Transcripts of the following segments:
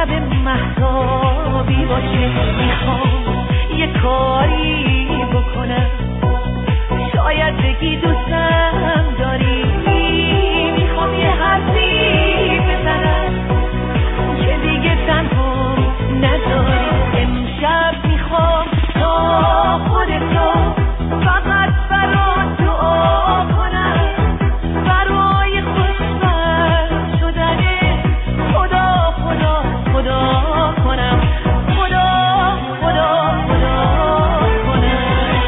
شب مهتابی باشه. میخوام یه کاری بکنم، شاید بگی دوستم داری. میخوام یه حرفی بزنم که دیگه تنها نذاری. امشب میخوام تا خودتو فقط برات دعا کنم، برای خوشبخت شدن خدا خدا خدا کنم، خدا خدا خدا کنم.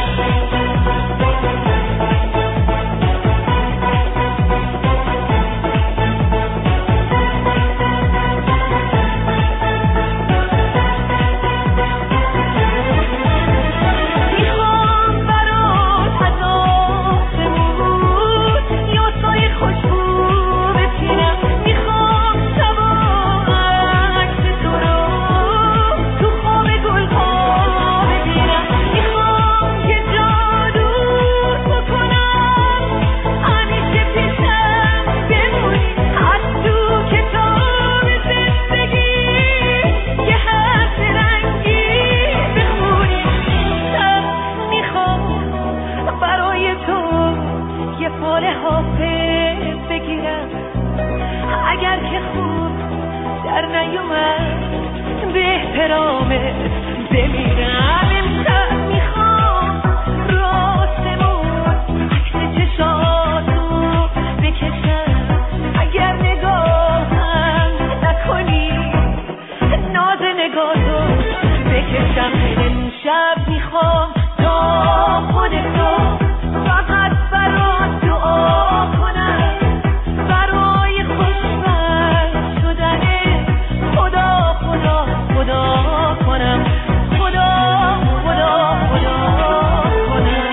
اگر که خوب در نیومد به احترامت بمیرم. امشب میخوام راستمون عکس چشاتو بکشم، اگر نگاهم نکنی ناز نگاهتو بکشم. امشب میخوام تا خودتو فقط برات دعا کنم، برای خوشبخت شدن خدا خدا خدا کنم، خدا خدا خدا کنم.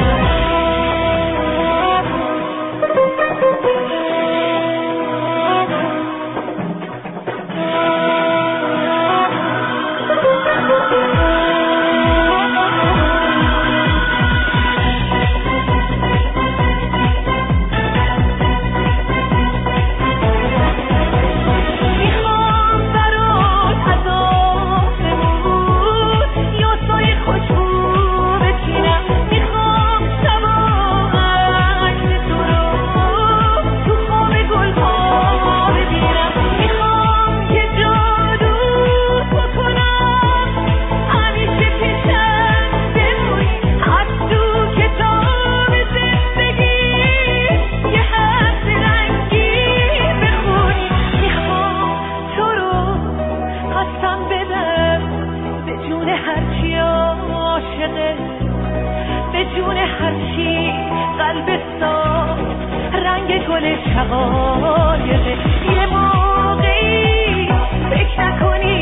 به جون هرچی قلب صاف رنگ گل شقایقه. یه موقعی فکر نکنی